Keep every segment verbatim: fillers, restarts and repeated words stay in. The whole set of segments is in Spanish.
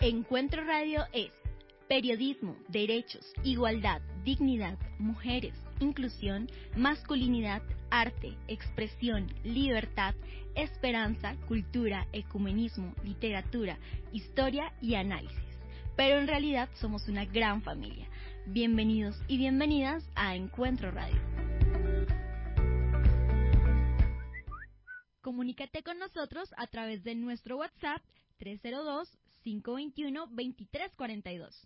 Encuentro Radio es periodismo, derechos, igualdad, dignidad, mujeres, inclusión, masculinidad, arte, expresión, libertad, esperanza, cultura, ecumenismo, literatura, historia y análisis. Pero en realidad somos una gran familia. Bienvenidos y bienvenidas a Encuentro Radio. Comunícate con nosotros a través de nuestro WhatsApp tres cero dos, cinco dos uno, dos tres cuatro dos.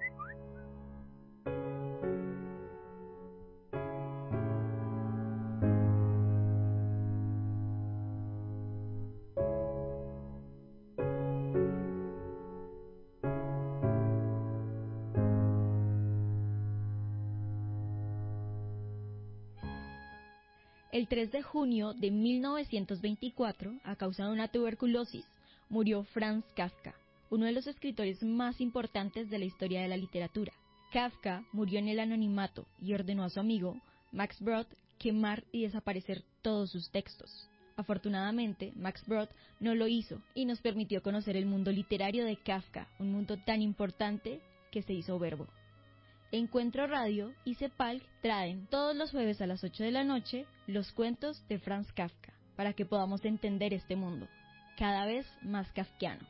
El tres de junio de mil novecientos veinticuatro, a causa de una tuberculosis, murió Franz Kafka, uno de los escritores más importantes de la historia de la literatura. Kafka murió en el anonimato y ordenó a su amigo, Max Brod, quemar y desaparecer todos sus textos. Afortunadamente, Max Brod no lo hizo y nos permitió conocer el mundo literario de Kafka, un mundo tan importante que se hizo verbo. Encuentro Radio y CEPALC traen todos los jueves a las ocho de la noche los cuentos de Franz Kafka, para que podamos entender este mundo, cada vez más kafkiano.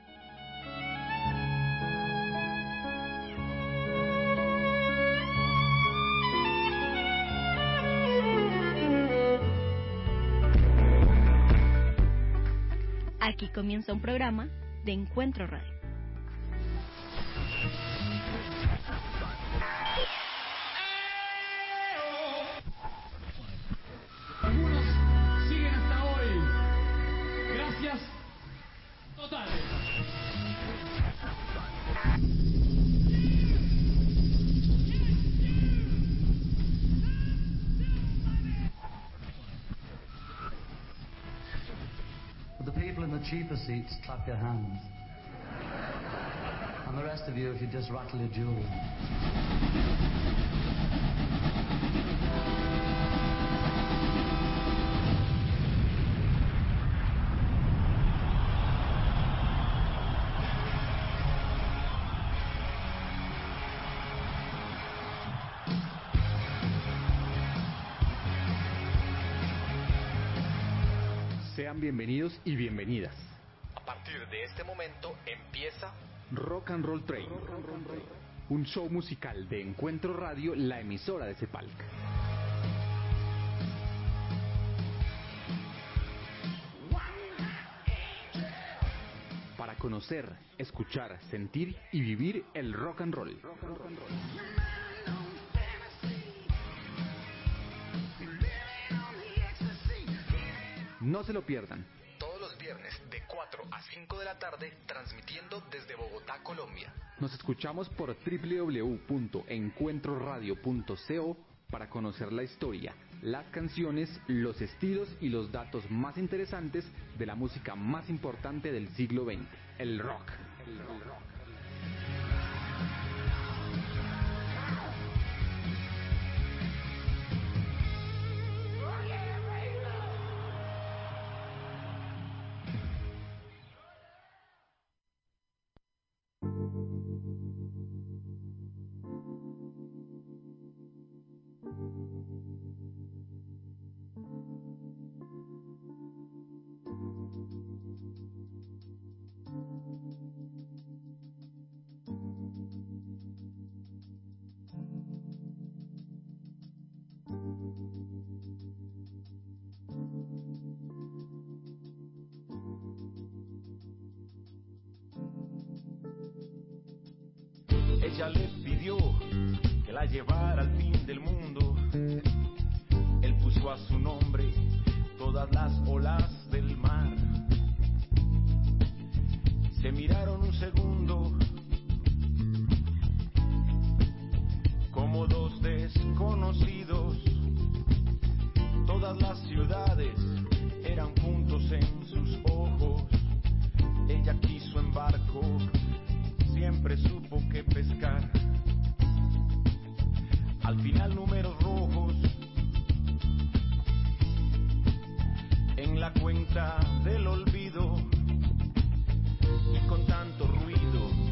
Aquí comienza un programa de Encuentro Radio. Cheaper seats, clap your hands. And the rest of you, if you just rattle your jewelry. Sean bienvenidos y bienvenidas. A partir de este momento empieza Rock and Roll Train, un show musical de Encuentro Radio, la emisora de CEPALC. Para conocer, escuchar, sentir y vivir el rock and roll. Rock and roll. No se lo pierdan. Todos los viernes de cuatro a cinco de la tarde, transmitiendo desde Bogotá, Colombia. Nos escuchamos por doble u doble u doble u punto encuentro radio punto co para conocer la historia, las canciones, los estilos y los datos más interesantes de la música más importante del siglo veinte, el rock. El rock. Ella le pidió que la llevara al fin del mundo. Él puso a su nombre todas las olas del mar. Se miraron un segundo como dos desconocidos. Todas las ciudades eran puntos en sus ojos. Ella quiso en barco, siempre supo que pescar. Al final números rojos en la cuenta del olvido, y con tanto ruido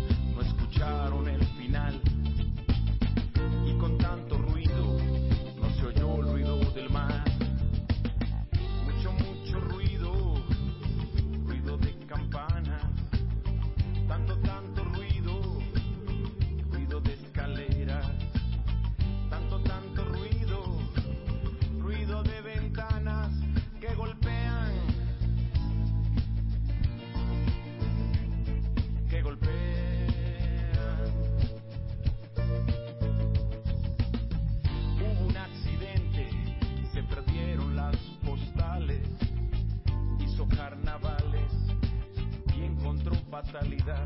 fatalidad,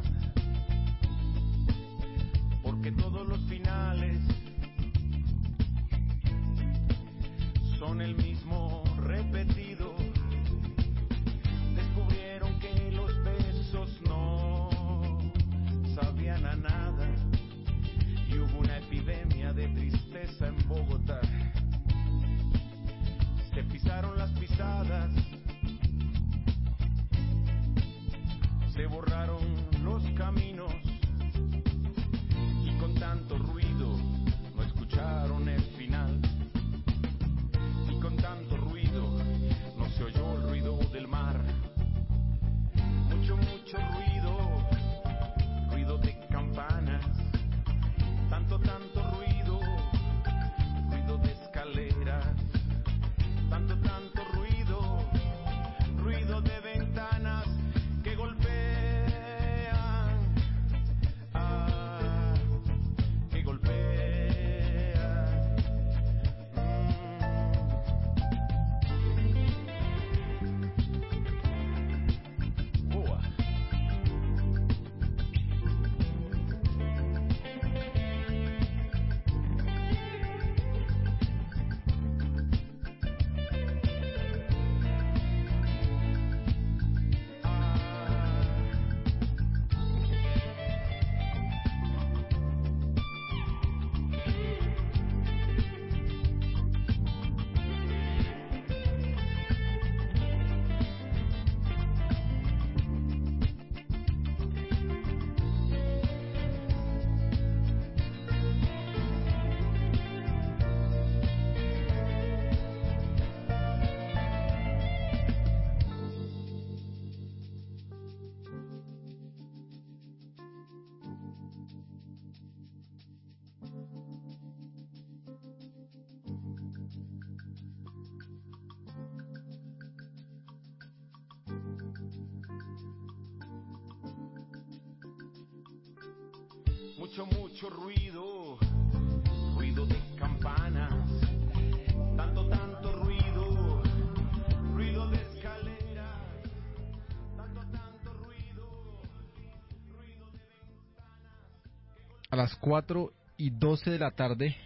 porque todos los finales son el mismo repetido. Descubrieron que los besos no sabían a nada y hubo una epidemia de tristeza en Bogotá. Se pisaron las pisadas, se borraron los caminos y con tanto ruido no escucharon el final. Y con tanto ruido no se oyó el ruido del mar. Mucho, mucho ruido, ruido de campanas. Tanto, tanto ruido, ruido de escaleras. Tanto, tanto ruido, ruido de ventanas que golpean, ah, que golpean. Mm. Boa. Mucho, mucho ruido, ruido de campanas, tanto, tanto ruido, ruido de escaleras, tanto, tanto ruido, ruido de ventanas. A las cuatro y doce de la tarde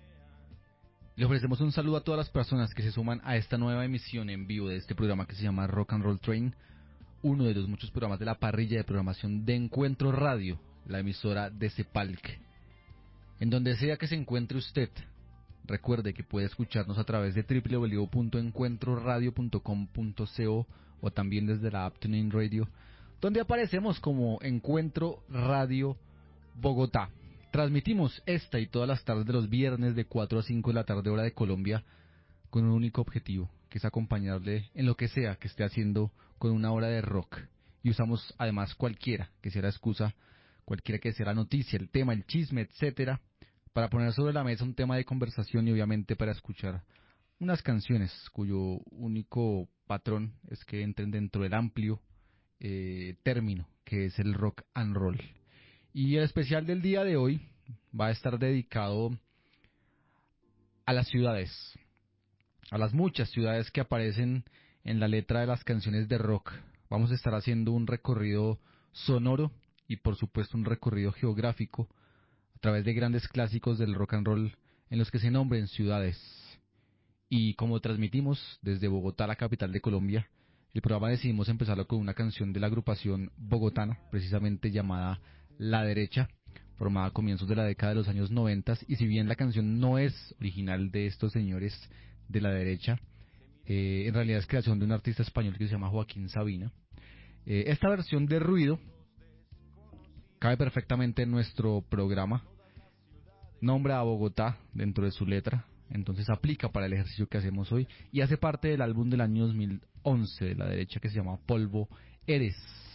le ofrecemos un saludo a todas las personas que se suman a esta nueva emisión en vivo de este programa que se llama Rock and Roll Train, uno de los muchos programas de la parrilla de programación de Encuentro Radio, la emisora de Cepalc. En donde sea que se encuentre usted, recuerde que puede escucharnos a través de doble u doble u doble u punto encuentro radio punto com punto co o también desde la app TuneIn Radio, donde aparecemos como Encuentro Radio Bogotá. Transmitimos esta y todas las tardes de los viernes de cuatro a cinco de la tarde hora de Colombia con un único objetivo, que es acompañarle en lo que sea que esté haciendo con una hora de rock. Y usamos además cualquiera que sea la excusa, cualquiera que sea la noticia, el tema, el chisme, etcétera, para poner sobre la mesa un tema de conversación y obviamente para escuchar unas canciones cuyo único patrón es que entren dentro del amplio eh, término que es el rock and roll. Y el especial del día de hoy va a estar dedicado a las ciudades, a las muchas ciudades que aparecen en la letra de las canciones de rock. Vamos a estar haciendo un recorrido sonoro y por supuesto un recorrido geográfico a través de grandes clásicos del rock and roll en los que se nombren ciudades. Y como transmitimos desde Bogotá, la capital de Colombia, el programa decidimos empezarlo con una canción de la agrupación bogotana, precisamente llamada La Derecha, formada a comienzos de la década de los años noventa, y si bien la canción no es original de estos señores de La Derecha, eh, en realidad es creación de un artista español que se llama Joaquín Sabina. Eh, esta versión de Ruido cabe perfectamente en nuestro programa, nombra a Bogotá dentro de su letra, entonces aplica para el ejercicio que hacemos hoy y hace parte del álbum del año dos mil once de La Derecha que se llama Polvo Eres.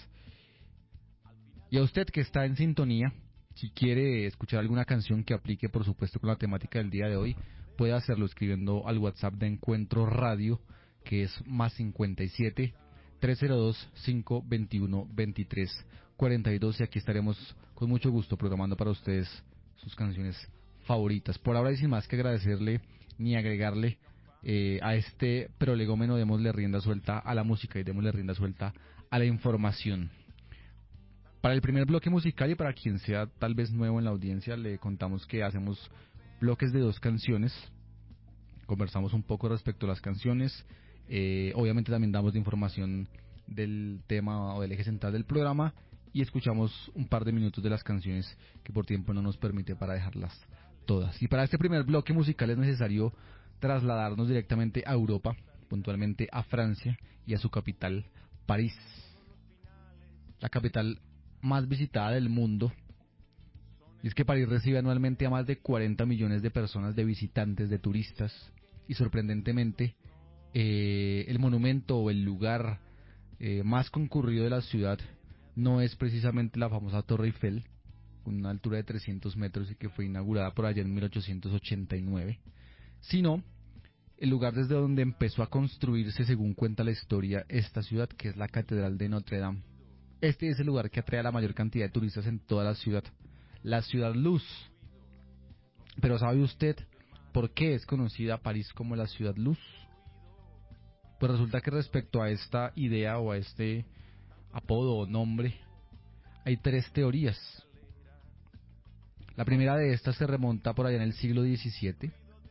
Y a usted que está en sintonía, si quiere escuchar alguna canción que aplique por supuesto con la temática del día de hoy, puede hacerlo escribiendo al WhatsApp de Encuentro Radio, que es más cincuenta y siete, trescientos dos, quinientos veintiuno, veintitrés, cuarenta y dos, y aquí estaremos con mucho gusto programando para ustedes sus canciones favoritas. Por ahora y sin más que agradecerle ni agregarle eh, a este prolegómeno, démosle rienda suelta a la música y démosle rienda suelta a la información. Para el primer bloque musical y para quien sea tal vez nuevo en la audiencia, le contamos que hacemos bloques de dos canciones. Conversamos un poco respecto a las canciones. Eh, obviamente también damos de información del tema o del eje central del programa y escuchamos un par de minutos de las canciones que por tiempo no nos permite para dejarlas todas. Y para este primer bloque musical es necesario trasladarnos directamente a Europa, puntualmente a Francia y a su capital, París. La capital más visitada del mundo. Y es que París recibe anualmente a más de cuarenta millones de personas, de visitantes, de turistas, y sorprendentemente eh, el monumento o el lugar eh, más concurrido de la ciudad no es precisamente la famosa Torre Eiffel, con una altura de trescientos metros y que fue inaugurada por allá en mil ochocientos ochenta y nueve, sino el lugar desde donde empezó a construirse, según cuenta la historia, esta ciudad, que es la Catedral de Notre Dame. Este es el lugar que atrae a la mayor cantidad de turistas en toda la ciudad, la Ciudad Luz. Pero ¿sabe usted por qué es conocida París como la Ciudad Luz? Pues resulta que respecto a esta idea o a este apodo o nombre, hay tres teorías. La primera de estas se remonta por allá en el siglo diecisiete.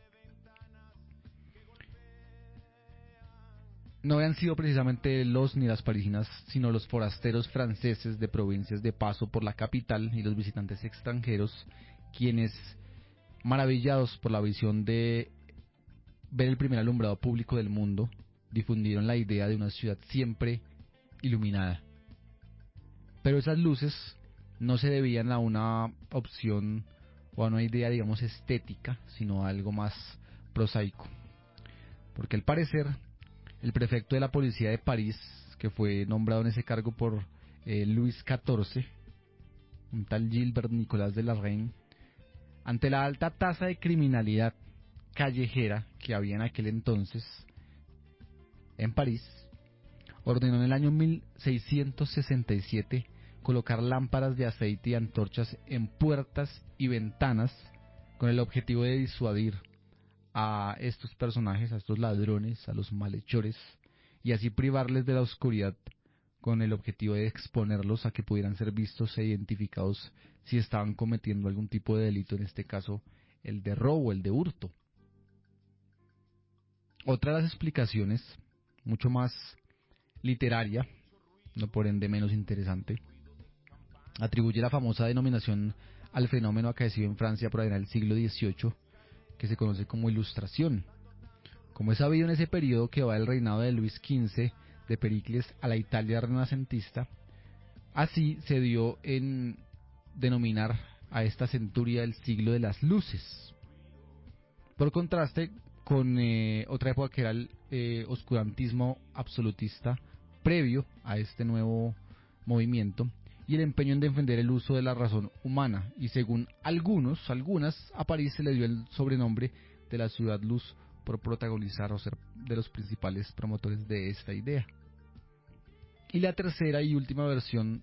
No habían sido precisamente los ni las parisinas, sino los forasteros franceses de provincias de paso por la capital y los visitantes extranjeros, quienes, maravillados por la visión de ver el primer alumbrado público del mundo, difundieron la idea de una ciudad siempre iluminada. Pero esas luces no se debían a una opción o a una idea, digamos, estética, sino a algo más prosaico. Porque al parecer, el prefecto de la policía de París, que fue nombrado en ese cargo por eh, Luis catorce, un tal Gilbert Nicolas de la Reine, ante la alta tasa de criminalidad callejera que había en aquel entonces en París, ordenó en el año mil seiscientos sesenta y siete colocar lámparas de aceite y antorchas en puertas y ventanas con el objetivo de disuadir a estos personajes, a estos ladrones, a los malhechores, y así privarles de la oscuridad con el objetivo de exponerlos a que pudieran ser vistos e identificados si estaban cometiendo algún tipo de delito, en este caso el de robo, el de hurto. Otra de las explicaciones, mucho más literaria, no por ende menos interesante, atribuye la famosa denominación al fenómeno acaecido en Francia por ahí en el siglo dieciocho, que se conoce como Ilustración. Como es sabido, en ese periodo que va del reinado de Luis quince de Pericles a la Italia renacentista, así se dio en denominar a esta centuria el siglo de las luces, por contraste con eh, otra época que era el eh, oscurantismo absolutista previo a este nuevo movimiento, y el empeño en defender el uso de la razón humana, y según algunos, algunas, a París se le dio el sobrenombre de la Ciudad Luz por protagonizar o ser de los principales promotores de esta idea. Y la tercera y última versión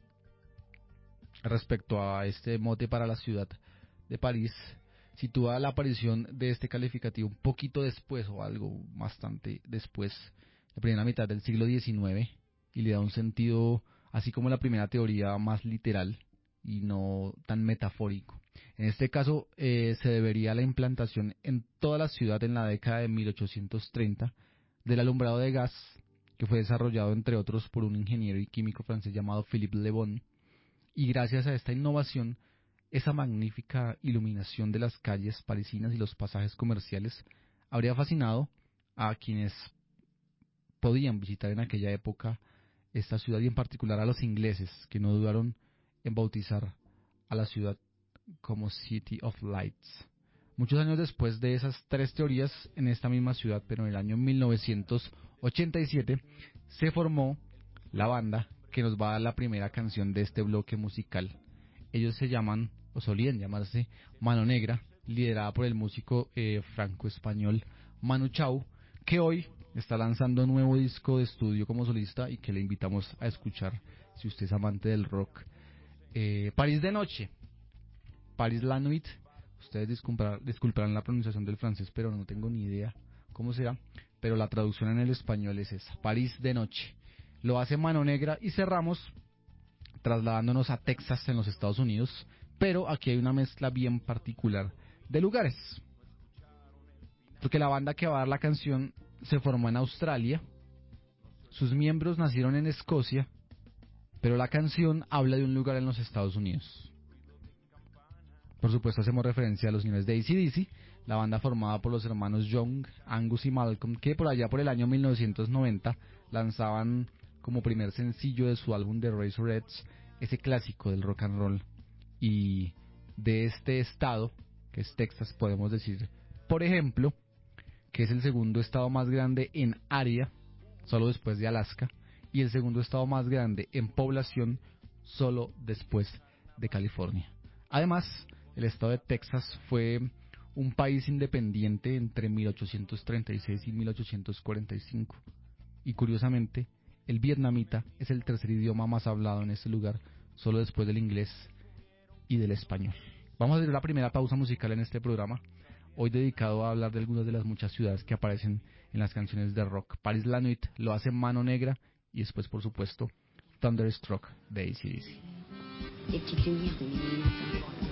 respecto a este mote para la ciudad de París sitúa la aparición de este calificativo un poquito después, o algo bastante después, la primera mitad del siglo diecinueve, y le da un sentido, así como la primera teoría, más literal y no tan metafórico. En este caso eh, se debería a la implantación en toda la ciudad en la década de mil ochocientos treinta del alumbrado de gas, que fue desarrollado entre otros por un ingeniero y químico francés llamado Philippe Le Bon, y gracias a esta innovación, esa magnífica iluminación de las calles parisinas y los pasajes comerciales habría fascinado a quienes podían visitar en aquella época esta ciudad, y en particular a los ingleses, que no dudaron en bautizar a la ciudad como City of Lights. Muchos años después de esas tres teorías, en esta misma ciudad, pero en el año mil novecientos ochenta y siete, se formó la banda que nos va a dar la primera canción de este bloque musical. Ellos se llaman, o solían llamarse, Mano Negra, liderada por el músico eh, franco-español Manu Chao, que hoy está lanzando un nuevo disco de estudio como solista y que le invitamos a escuchar si usted es amante del rock. Eh, París de Noche, París la Nuit. Ustedes disculparán, disculparán la pronunciación del francés, pero no tengo ni idea cómo será, pero la traducción en el español es esa, París de Noche. Lo hace Mano Negra, y cerramos trasladándonos a Texas en los Estados Unidos, pero aquí hay una mezcla bien particular de lugares. Porque la banda que va a dar la canción se formó en Australia, sus miembros nacieron en Escocia, pero la canción habla de un lugar en los Estados Unidos. Por supuesto hacemos referencia a los señores de A C D C, la banda formada por los hermanos Young, Angus y Malcolm, que por allá por el año mil novecientos noventa lanzaban como primer sencillo de su álbum The Razorheads ese clásico del rock and roll. Y de este estado, que es Texas, podemos decir, por ejemplo, que es el segundo estado más grande en área, solo después de Alaska, y el segundo estado más grande en población, solo después de California. Además, el estado de Texas fue un país independiente entre mil ochocientos treinta y seis y mil ochocientos cuarenta y cinco. Y curiosamente, el vietnamita es el tercer idioma más hablado en este lugar, solo después del inglés y del español. Vamos a hacer la primera pausa musical en este programa, hoy dedicado a hablar de algunas de las muchas ciudades que aparecen en las canciones de rock. Paris La Nuit lo hace Mano Negra y después, por supuesto, Thunderstruck de A C D C. Les petites lumières de minuit matin.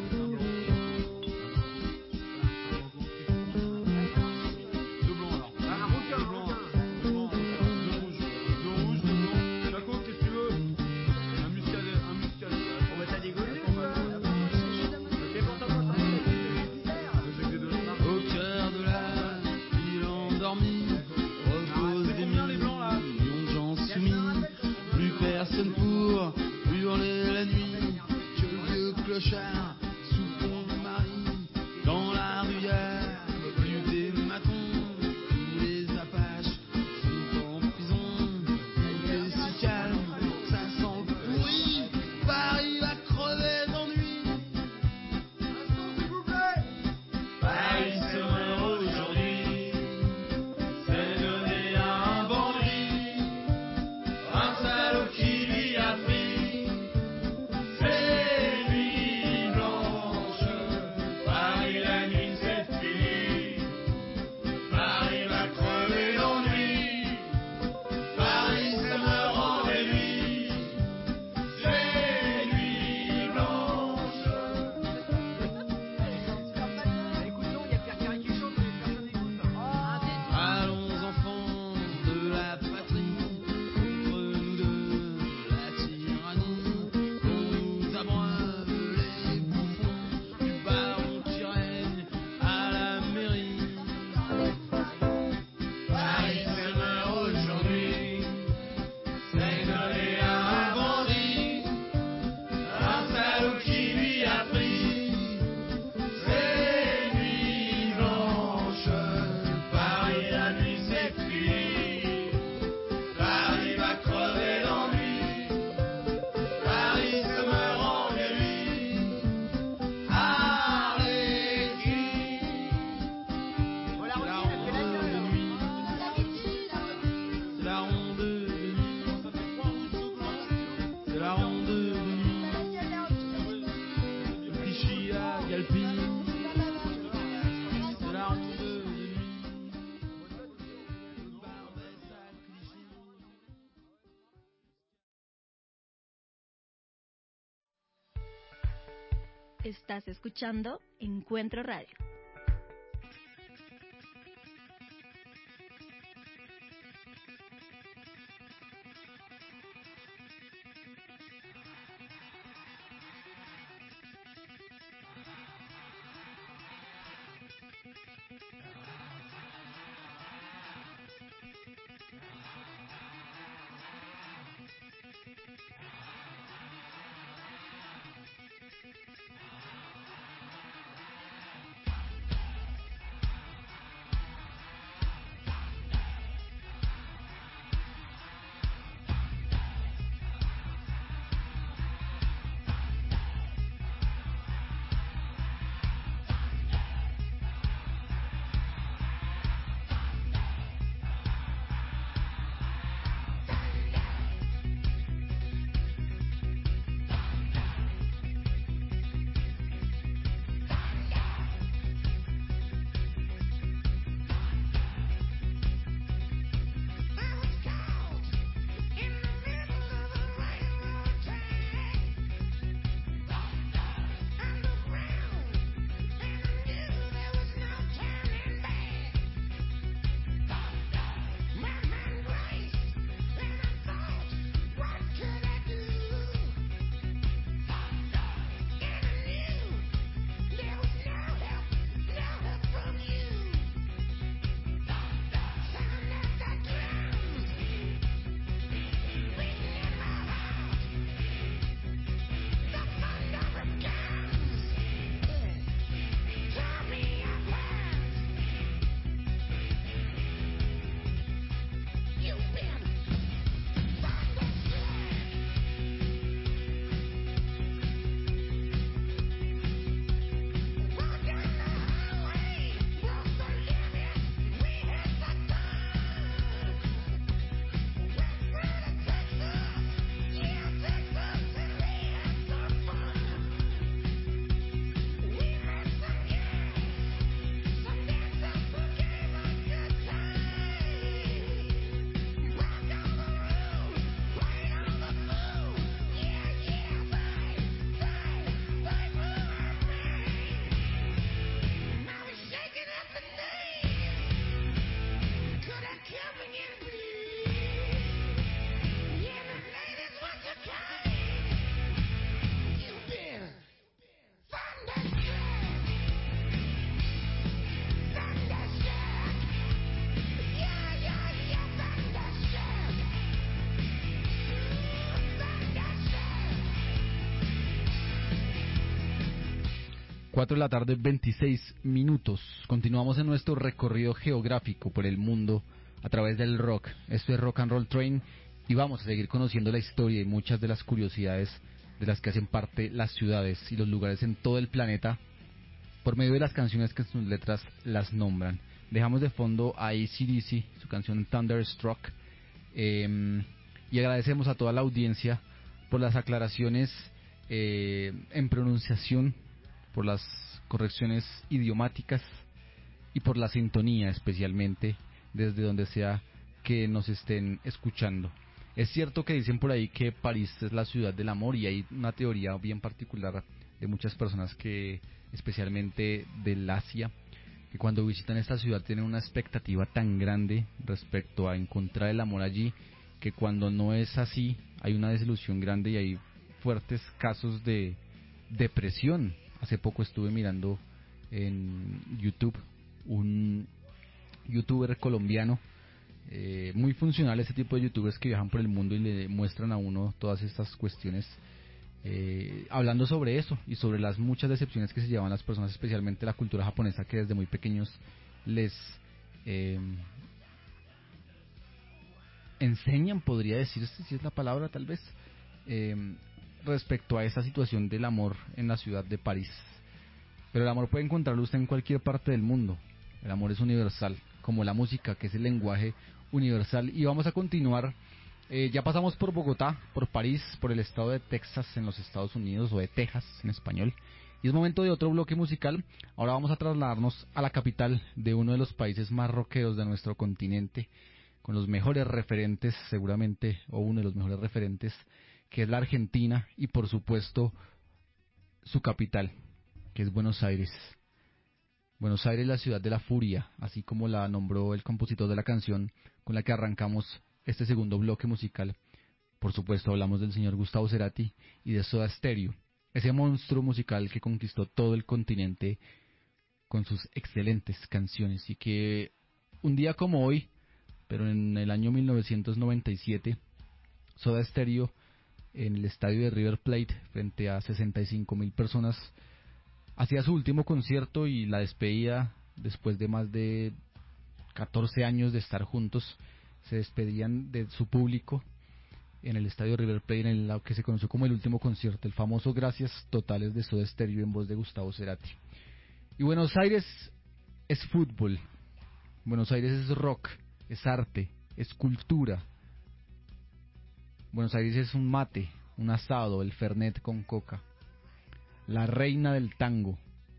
Estás escuchando Encuentro Radio. cuatro de la tarde, veintiséis minutos. Continuamos en nuestro recorrido geográfico por el mundo a través del rock. Esto es Rock and Roll Train y vamos a seguir conociendo la historia y muchas de las curiosidades de las que hacen parte las ciudades y los lugares en todo el planeta por medio de las canciones que sus letras las nombran. Dejamos de fondo a A C D C, su canción Thunderstruck, eh, y agradecemos a toda la audiencia por las aclaraciones eh, en pronunciación, por las correcciones idiomáticas y por la sintonía, especialmente desde donde sea que nos estén escuchando. Es cierto que dicen por ahí que París es la ciudad del amor y hay una teoría bien particular de muchas personas que, especialmente del Asia, que cuando visitan esta ciudad tienen una expectativa tan grande respecto a encontrar el amor allí, que cuando no es así hay una desilusión grande y hay fuertes casos de depresión. Hace poco estuve mirando en YouTube un youtuber colombiano, eh, muy funcional, ese tipo de youtubers que viajan por el mundo y le muestran a uno todas estas cuestiones, eh, hablando sobre eso y sobre las muchas decepciones que se llevan las personas, especialmente la cultura japonesa, que desde muy pequeños les eh, enseñan, podría decirse, si es la palabra tal vez, eh, respecto a esa situación del amor en la ciudad de París. Pero el amor puede encontrarlo usted en cualquier parte del mundo. El amor es universal, como la música, que es el lenguaje universal. Y vamos a continuar, eh, ya pasamos por Bogotá, por París, por el estado de Texas en los Estados Unidos, o de Texas en español, y es momento de otro bloque musical. Ahora vamos a trasladarnos a la capital de uno de los países más rockeros de nuestro continente, con los mejores referentes, seguramente, o uno de los mejores referentes, que es la Argentina, y por supuesto su capital, que es Buenos Aires. Buenos Aires, la ciudad de la furia, así como la nombró el compositor de la canción con la que arrancamos este segundo bloque musical. Por supuesto hablamos del señor Gustavo Cerati y de Soda Stereo, ese monstruo musical que conquistó todo el continente con sus excelentes canciones, y que un día como hoy, pero en el año mil novecientos noventa y siete, Soda Stereo, en el estadio de River Plate, frente a sesenta y cinco mil personas, hacía su último concierto y la despedida después de más de catorce años de estar juntos. Se despedían de su público en el estadio River Plate, en lo que se conoció como el último concierto, el famoso Gracias Totales de Soda Stereo en voz de Gustavo Cerati. Y Buenos Aires es fútbol, Buenos Aires es rock, es arte, es cultura. Buenos Aires es un mate, un asado, el Fernet con coca, la reina del tango.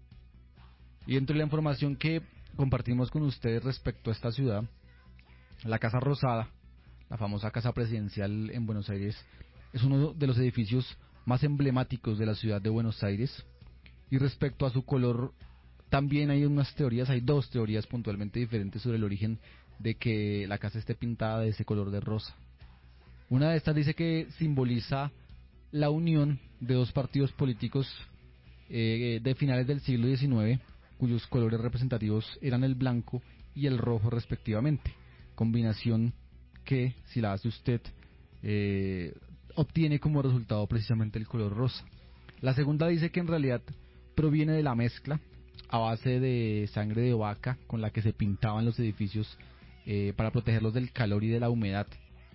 Y dentro de la información que compartimos con ustedes respecto a esta ciudad, la Casa Rosada, la famosa casa presidencial en Buenos Aires, es uno de los edificios más emblemáticos de la ciudad de Buenos Aires. Y respecto a su color, también hay unas teorías, hay dos teorías puntualmente diferentes sobre el origen de que la casa esté pintada de ese color de rosa. Una de estas dice que simboliza la unión de dos partidos políticos eh, de finales del siglo diecinueve, cuyos colores representativos eran el blanco y el rojo respectivamente, combinación que, si la hace usted, eh, obtiene como resultado precisamente el color rosa. La segunda dice que en realidad proviene de la mezcla a base de sangre de vaca con la que se pintaban los edificios eh, para protegerlos del calor y de la humedad.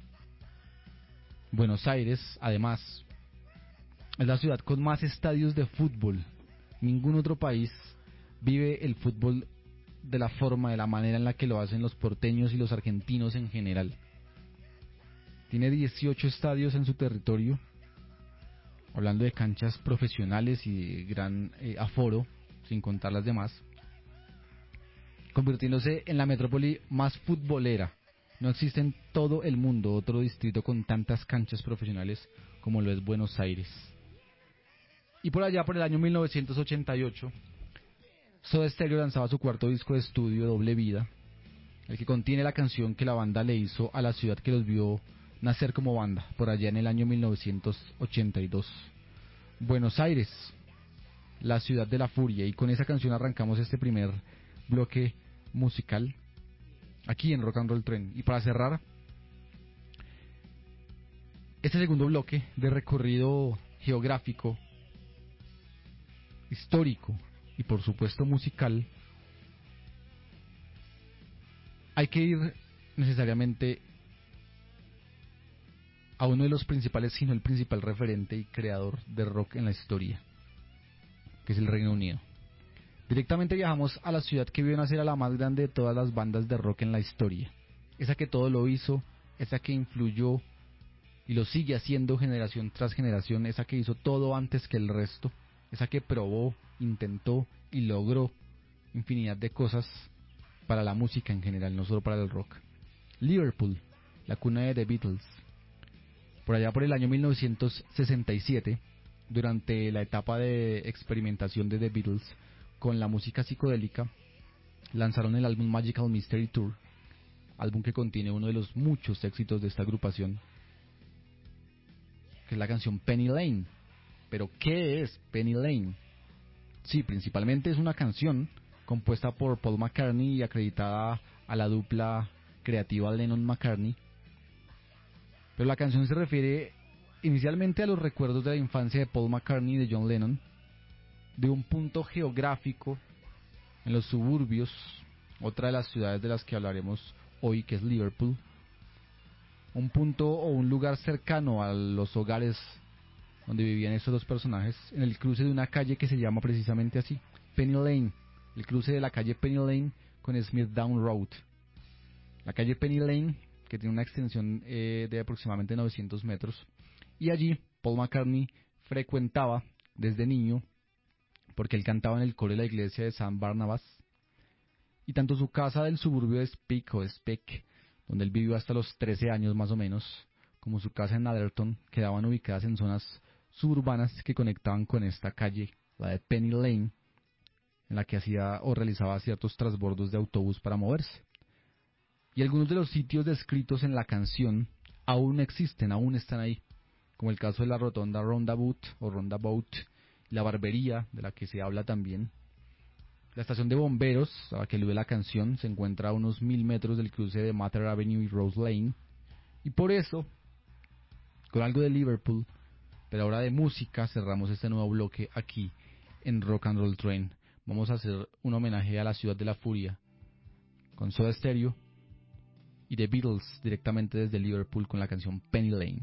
Buenos Aires, además, es la ciudad con más estadios de fútbol. Ningún otro país vive el fútbol de la forma, de la manera en la que lo hacen los porteños y los argentinos en general. Tiene dieciocho estadios en su territorio, hablando de canchas profesionales y de gran eh, aforo, sin contar las demás, convirtiéndose en la metrópoli más futbolera. No existe en todo el mundo otro distrito con tantas canchas profesionales como lo es Buenos Aires. Y por allá, por el año mil novecientos ochenta y ocho, Soda Stereo lanzaba su cuarto disco de estudio, Doble Vida, el que contiene la canción que la banda le hizo a la ciudad que los vio nacer como banda, por allá en el año mil novecientos ochenta y dos. Buenos Aires, la ciudad de la furia, y con esa canción arrancamos este primer bloque musical aquí en Rock and Roll Train. Y para cerrar este segundo bloque de recorrido geográfico, histórico, y por supuesto musical, hay que ir necesariamente a uno de los principales, sino el principal referente y creador de rock en la historia, que es el Reino Unido. Directamente viajamos a la ciudad que vio nacer a la más grande de todas las bandas de rock en la historia, esa que todo lo hizo, esa que influyó y lo sigue haciendo generación tras generación, esa que hizo todo antes que el resto, esa que probó, intentó y logró infinidad de cosas para la música en general, no solo para el rock. Liverpool, la cuna de The Beatles. Por allá por el año mil novecientos sesenta y siete, durante la etapa de experimentación de The Beatles con la música psicodélica, lanzaron el álbum Magical Mystery Tour, álbum que contiene uno de los muchos éxitos de esta agrupación, que es la canción Penny Lane. ¿Pero qué es Penny Lane? Sí, principalmente es una canción compuesta por Paul McCartney y acreditada a la dupla creativa Lennon-McCartney. Pero la canción se refiere inicialmente a los recuerdos de la infancia de Paul McCartney y de John Lennon, de un punto geográfico en los suburbios, otra de las ciudades de las que hablaremos hoy, que es Liverpool, un punto o un lugar cercano a los hogares donde vivían estos dos personajes, en el cruce de una calle que se llama precisamente así, Penny Lane, el cruce de la calle Penny Lane con Smithdown Road. La calle Penny Lane, que tiene una extensión eh, de aproximadamente novecientos metros, y allí Paul McCartney frecuentaba desde niño, porque él cantaba en el coro de la iglesia de San Barnabas, y tanto su casa del suburbio de Speke o de Speke, donde él vivió hasta los trece años más o menos, como su casa en Atherton, quedaban ubicadas en zonas suburbanas que conectaban con esta calle, la de Penny Lane, en la que hacía o realizaba ciertos transbordos de autobús para moverse. Y algunos de los sitios descritos en la canción aún existen, aún están ahí, como el caso de la rotonda Roundabout o Roundabout, la barbería, de la que se habla también. La estación de bomberos, a la que alude la canción, se encuentra a unos mil metros del cruce de Mather Avenue y Rose Lane. Y por eso, con algo de Liverpool, pero ahora de música, cerramos este nuevo bloque aquí en Rock and Roll Train. Vamos a hacer un homenaje a la ciudad de la furia, con Soda Stereo y The Beatles directamente desde Liverpool con la canción Penny Lane.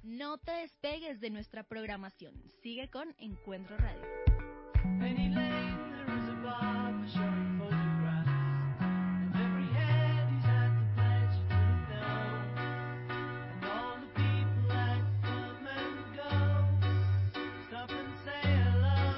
No te despegues de nuestra programación. Sigue con Encuentro Radio. Penny Lane, there is a barber showing photographs of every head he's had the pleasure to know, and all the people that come and go, stop and say hello.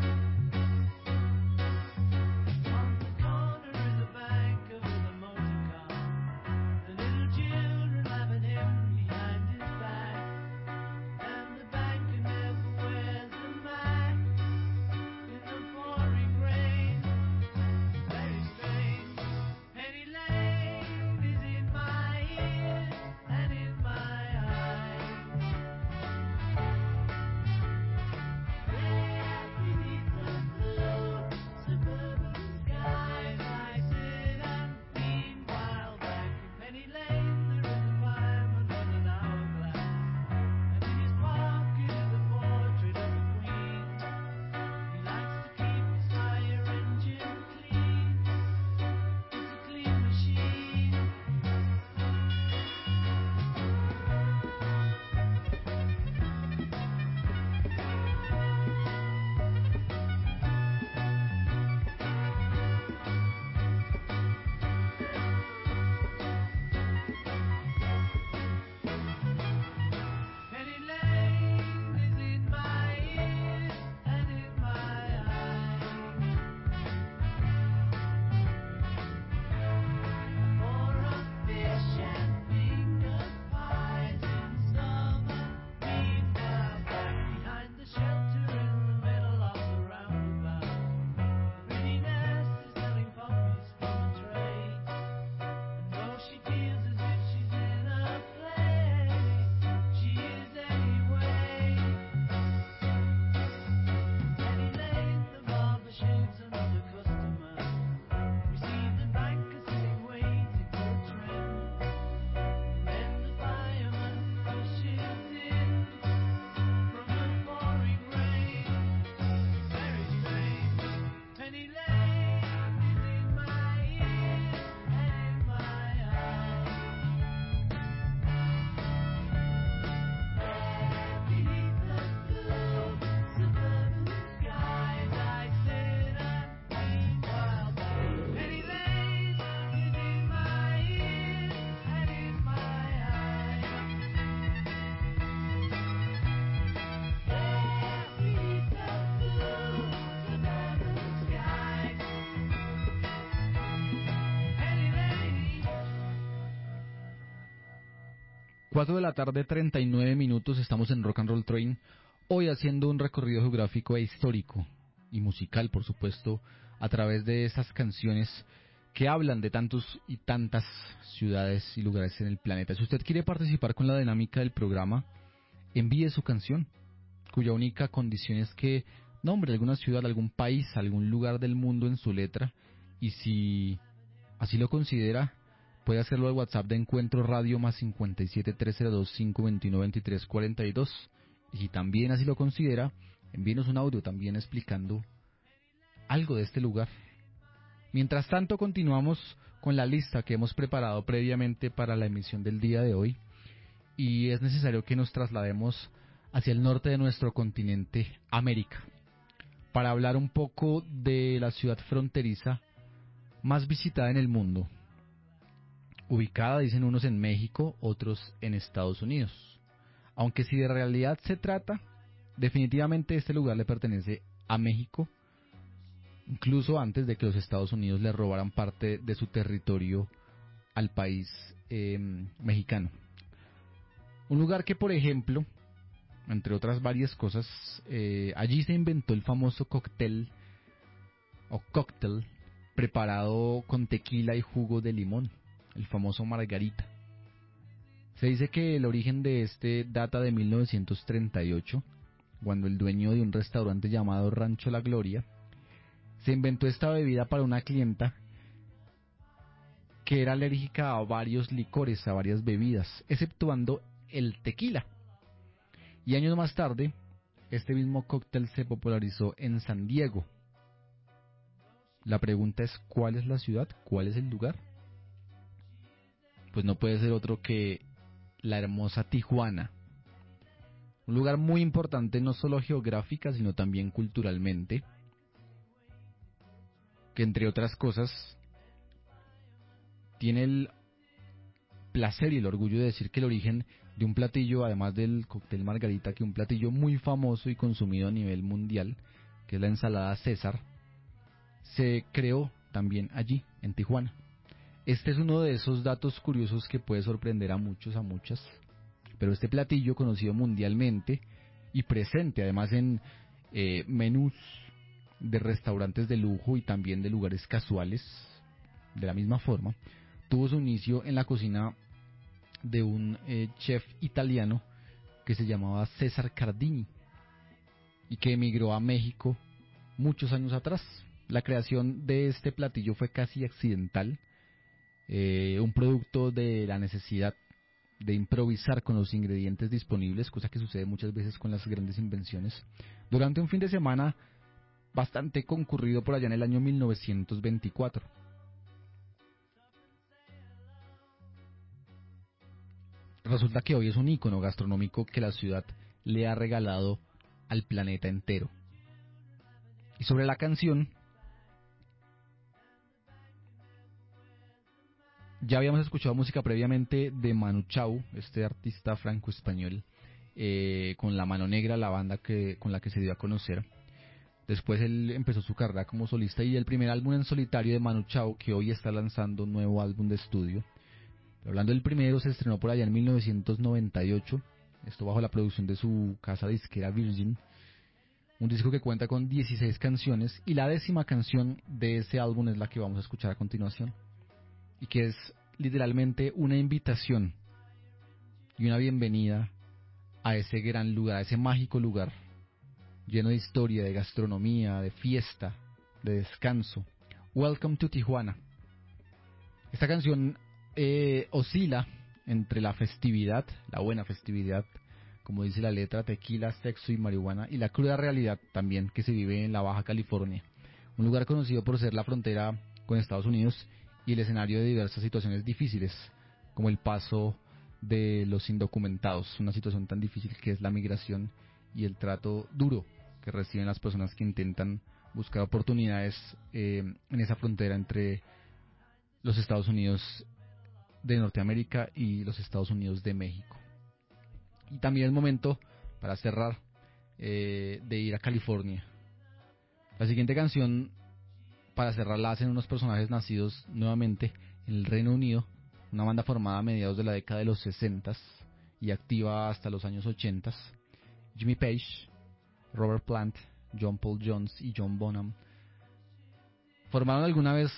On the corner is a banker with a motor car, the little children laughing him behind his back, and the banker never wears a mask in the pouring rain. Very strange. Penny Lane is in my ears and in my eyes. There beneath the blue suburban skies, I sit and meanwhile back in Penny Lane there is a fireman with an hourglass, and in his pocket is a portrait of a queen. He likes to keep his fire engine clean. It's a clean machine. Penny Lane is in my ears and in my eyes. For a fish and finger pies in summer. Meanwhile, back behind the shelter in the middle of the roundabout, the pretty nurse is selling puppies from a tray. And though she feels as if she's in a play, she is anyway. Penny Lane, the barber shaves another customer. We see the banker sitting waiting for a trim. Then the fireman rushes in from the pouring rain. Very strange. Penny Lane is in my ears and in my eyes. Beneath the blue suburban skies, I sit and meanwhile back. Penny Lane is in my ears and in my eyes. Beneath the blue suburban skies, Penny Lane. cuatro de la tarde, treinta y nueve minutos, estamos en Rock and Roll Train, hoy haciendo un recorrido geográfico e histórico y musical, por supuesto, a través de esas canciones que hablan de tantos y tantas ciudades y lugares en el planeta. Si usted quiere participar con la dinámica del programa, envíe su canción, cuya única condición es que nombre alguna ciudad, algún país, algún lugar del mundo en su letra, y si así lo considera, puede hacerlo al WhatsApp de Encuentro Radio más cincuenta y siete, tres cero dos, cinco veintiuno, veintitrés cuarenta y dos. Y si también así lo considera, envíenos un audio también explicando algo de este lugar. Mientras tanto, continuamos con la lista que hemos preparado previamente para la emisión del día de hoy. Y es necesario que nos traslademos hacia el norte de nuestro continente, América, para hablar un poco de la ciudad fronteriza más visitada en el mundo, ubicada, dicen unos, en México, otros en Estados Unidos. Aunque si de realidad se trata, definitivamente este lugar le pertenece a México, incluso antes de que los Estados Unidos le robaran parte de su territorio al país eh, mexicano. Un lugar que, por ejemplo, entre otras varias cosas, eh, allí se inventó el famoso cóctel o cóctel preparado con tequila y jugo de limón, el famoso margarita. Se dice que el origen de este data de mil novecientos treinta y ocho, cuando el dueño de un restaurante llamado Rancho La Gloria se inventó esta bebida para una clienta que era alérgica a varios licores, a varias bebidas, exceptuando el tequila. Y años más tarde, este mismo cóctel se popularizó en San Diego. La pregunta es, ¿cuál es la ciudad? ¿Cuál es el lugar? Pues no puede ser otro que la hermosa Tijuana. Un lugar muy importante no solo geográfica, sino también culturalmente, que entre otras cosas tiene el placer y el orgullo de decir que el origen de un platillo, además del cóctel margarita, que un platillo muy famoso y consumido a nivel mundial, que es la ensalada César, se creó también allí, en Tijuana. Este es uno de esos datos curiosos que puede sorprender a muchos, a muchas, pero este platillo, conocido mundialmente y presente además en eh, menús de restaurantes de lujo y también de lugares casuales, de la misma forma, tuvo su inicio en la cocina de un eh, chef italiano que se llamaba César Cardini y que emigró a México muchos años atrás. La creación de este platillo fue casi accidental, eh, un producto de la necesidad de improvisar con los ingredientes disponibles, cosa que sucede muchas veces con las grandes invenciones, durante un fin de semana bastante concurrido por allá en el año mil novecientos veinticuatro. Resulta que hoy es un ícono gastronómico que la ciudad le ha regalado al planeta entero. Y sobre la canción, ya habíamos escuchado música previamente de Manu Chao, este artista franco-español, eh, con La Mano Negra, la banda que, con la que se dio a conocer. Después él empezó su carrera como solista y el primer álbum en solitario de Manu Chao, que hoy está lanzando un nuevo álbum de estudio. Pero hablando del primero, se estrenó por allá en mil novecientos noventa y ocho, esto bajo la producción de su casa disquera Virgin. Un disco que cuenta con dieciséis canciones y la décima canción de ese álbum es la que vamos a escuchar a continuación. Y que es literalmente una invitación y una bienvenida a ese gran lugar, a ese mágico lugar, lleno de historia, de gastronomía, de fiesta, de descanso. Welcome to Tijuana. Esta canción eh, oscila entre la festividad, la buena festividad, como dice la letra, tequila, sexo y marihuana, y la cruda realidad también que se vive en la Baja California, un lugar conocido por ser la frontera con Estados Unidos y el escenario de diversas situaciones difíciles, como el paso de los indocumentados, una situación tan difícil que es la migración y el trato duro que reciben las personas que intentan buscar oportunidades eh, en esa frontera entre los Estados Unidos de Norteamérica y los Estados Unidos de México. Y también es momento, para cerrar, eh, de ir a California. La siguiente canción, para cerrarla, hacen unos personajes nacidos nuevamente en el Reino Unido, una banda formada a mediados de la década de los sesentas y activa hasta los años ochentas. Jimmy Page, Robert Plant, John Paul Jones y John Bonham formaron alguna vez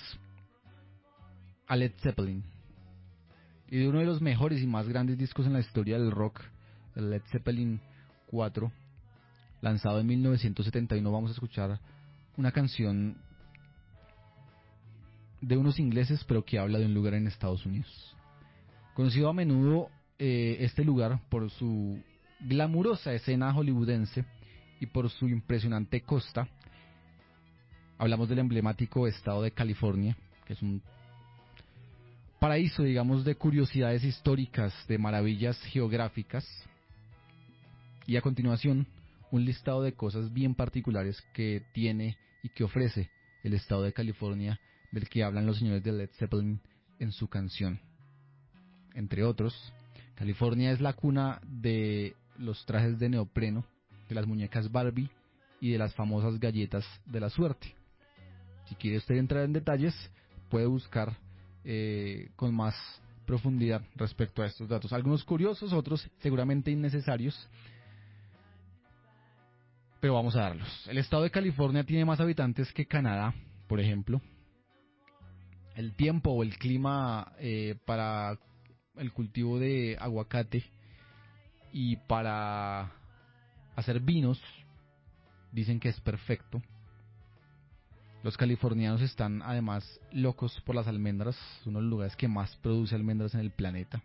a Led Zeppelin, y de uno de los mejores y más grandes discos en la historia del rock, el Led Zeppelin cuatro, lanzado en mil novecientos setenta y uno, vamos a escuchar una canción de unos ingleses, pero que habla de un lugar en Estados Unidos. Conocido a menudo eh, este lugar por su glamurosa escena hollywoodense y por su impresionante costa, hablamos del emblemático estado de California, que es un paraíso, digamos, de curiosidades históricas, de maravillas geográficas, y a continuación un listado de cosas bien particulares que tiene y que ofrece el estado de California, del que hablan los señores de Led Zeppelin en su canción. Entre otros, California es la cuna de los trajes de neopreno, de las muñecas Barbie y de las famosas galletas de la suerte. Si quiere usted entrar en detalles, puede buscar eh, con más profundidad respecto a estos datos. Algunos curiosos, otros seguramente innecesarios, pero vamos a darlos. El estado de California tiene más habitantes que Canadá, por ejemplo. El tiempo o el clima eh, para el cultivo de aguacate y para hacer vinos dicen que es perfecto. Los californianos están además locos por las almendras, uno de los lugares que más produce almendras en el planeta.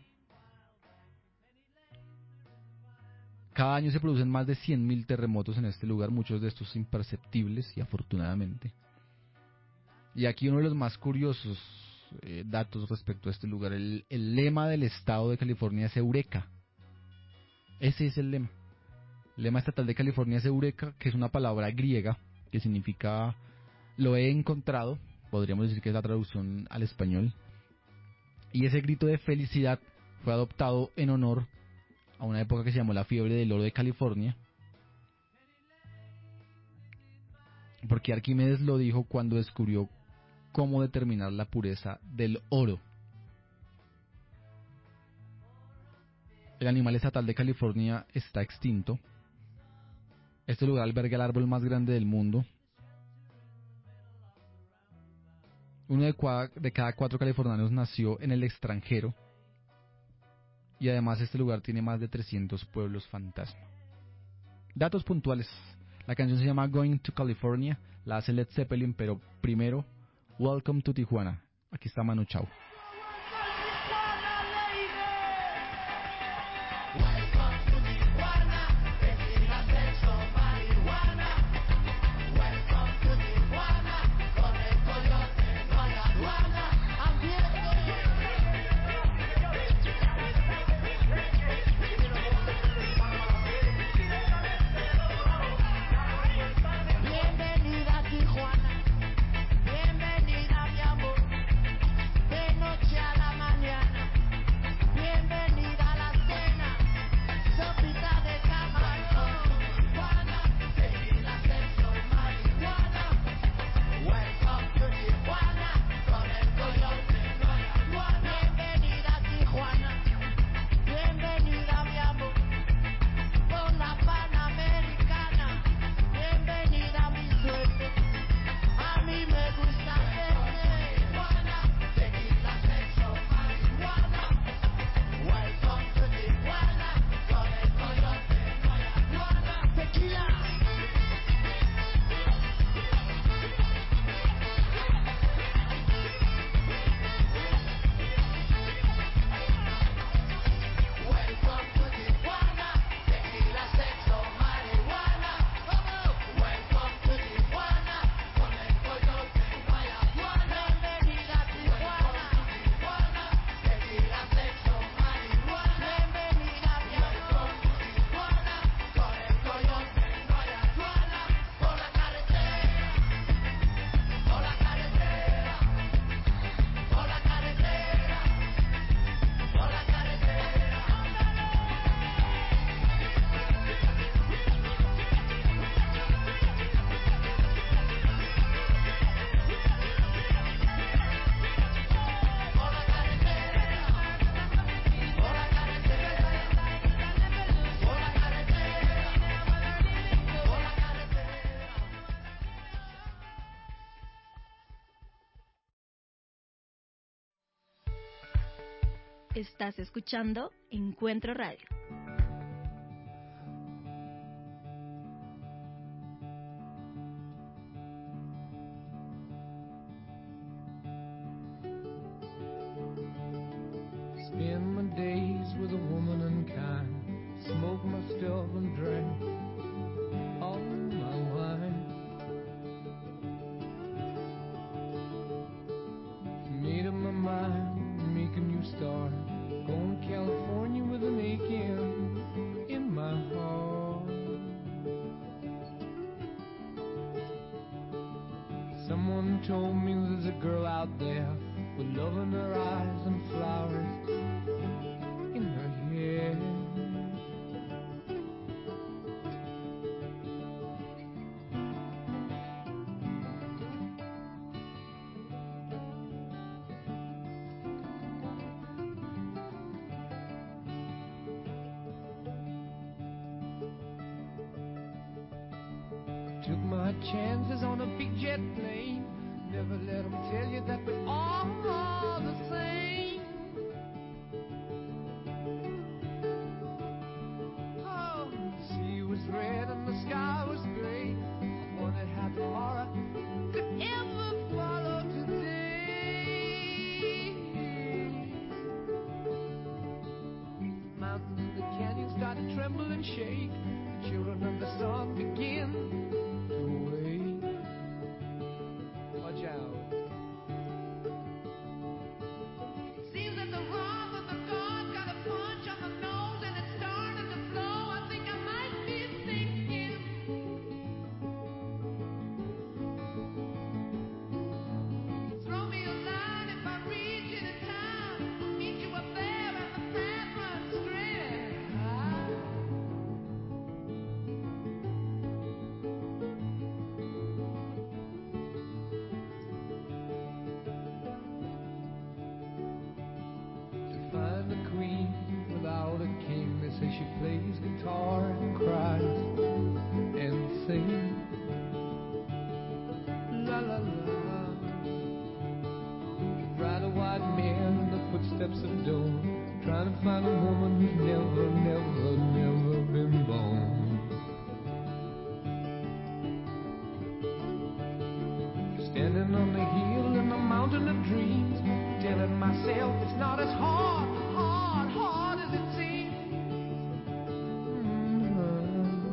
Cada año se producen más de cien mil terremotos en este lugar, muchos de estos imperceptibles y afortunadamente. Y aquí uno de los más curiosos eh, datos respecto a este lugar, el, el lema del estado de California es Eureka. Ese es el lema. El lema estatal de California es Eureka, que es una palabra griega que significa lo he encontrado, podríamos decir que es la traducción al español. Y ese grito de felicidad fue adoptado en honor a una época que se llamó la fiebre del oro de California, porque Arquímedes lo dijo cuando descubrió cómo determinar la pureza del oro. El animal estatal de California está extinto. Este lugar alberga el árbol más grande del mundo. Uno de, cua- de cada cuatro californianos nació en el extranjero. Y además este lugar tiene más de trescientos pueblos fantasma. Datos puntuales. La canción se llama Going to California. La hace Led Zeppelin, pero primero, Welcome to Tijuana. Aquí está Manu Chao. Bienvenida a Tijuana, bienvenida mi amor, de noche a la mañana, bienvenida a la cena, sopita de camarón, Tijuana, tequila, sexo, marihuana, welcome to Tijuana, con el coyote no hay aduana. Bienvenida a Tijuana, bienvenida mi amor, por la Panamericana, bienvenida a mi suerte, a mí me gusta verte. Tijuana, tequila, sexo, marihuana, welcome to Tijuana, con el coyote no hay aduana. Tequila. Welcome to Tijuana, tequila, sexo, marihuana. Welcome to Tijuana, con el coyote no hay aduana. Bienvenida a Tijuana, Tijuana, tequila, sexo, marihuana. Bienvenida a Tijuana, Tijuana, con el coyote no hay aduana. Por la carretera, por la carretera, por la carretera, por la carretera. Por la carretera, por la carretera, por la carretera, por la carretera. Estás escuchando Encuentro Radio. Spend my days with a woman unkind. Smoke my stuff and drink all my wine. Made up my mind, make a new start. Going to California with an aching in my heart. Someone told me there's a girl out there with love in her eyes and flowers in her hair. Took my chances on a big jet plane. Never let them tell you that we're all the same. Oh, the sea was red and the sky was gray. I wondered how tomorrow could ever follow today. The mountains and the canyons started to tremble and shake. The children of the sun begin to wake. Watch out. steps of dawn, trying to find a woman who's never, never, never been born. Standing on the hill in the mountain of dreams, telling myself it's not as hard, hard, hard as it seems. Mm-hmm.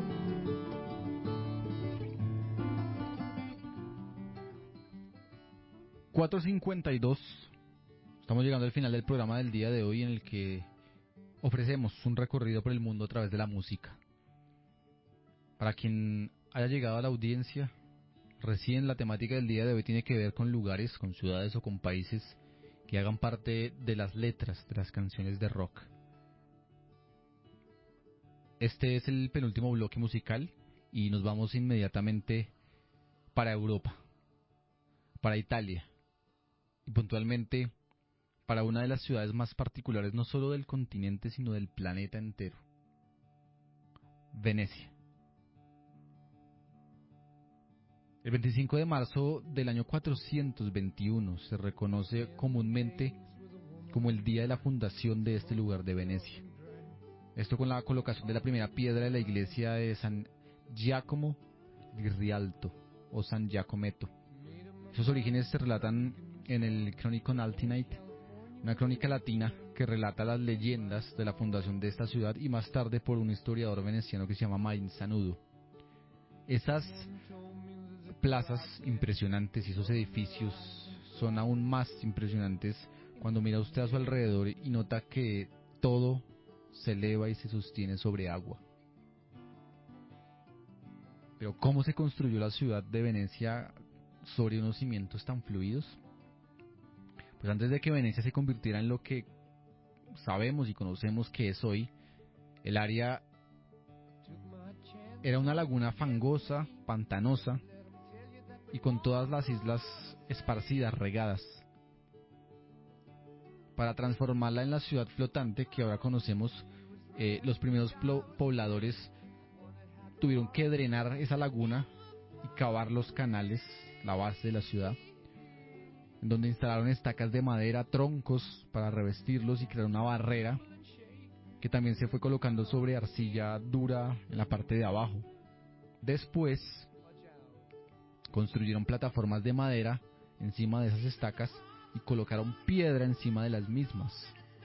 cuatro cincuenta y dos. Estamos llegando al final del programa del día de hoy, en el que ofrecemos un recorrido por el mundo a través de la música. Para quien haya llegado a la audiencia, recién la temática del día de hoy tiene que ver con lugares, con ciudades o con países que hagan parte de las letras de las canciones de rock. Este es el penúltimo bloque musical y nos vamos inmediatamente para Europa, para Italia y puntualmente para una de las ciudades más particulares no solo del continente sino del planeta entero, Venecia. El veinticinco de marzo del año cuatrocientos veintiuno se reconoce comúnmente como el día de la fundación de este lugar de Venecia. Esto con la colocación de la primera piedra de la iglesia de San Giacomo di Rialto o San Giacometto. Sus orígenes se relatan en el Chronicon Altinate, una crónica latina que relata las leyendas de la fundación de esta ciudad y más tarde por un historiador veneciano que se llama Manzanudo. Esas plazas impresionantes y esos edificios son aún más impresionantes cuando mira usted a su alrededor y nota que todo se eleva y se sostiene sobre agua. Pero ¿cómo se construyó la ciudad de Venecia sobre unos cimientos tan fluidos? Pues antes de que Venecia se convirtiera en lo que sabemos y conocemos que es hoy, el área era una laguna fangosa, pantanosa y con todas las islas esparcidas, regadas. Para transformarla en la ciudad flotante que ahora conocemos, eh, los primeros pobladores tuvieron que drenar esa laguna y cavar los canales, la base de la ciudad, en donde instalaron estacas de madera, troncos para revestirlos y crear una barrera que también se fue colocando sobre arcilla dura en la parte de abajo. Después construyeron plataformas de madera encima de esas estacas y colocaron piedra encima de las mismas.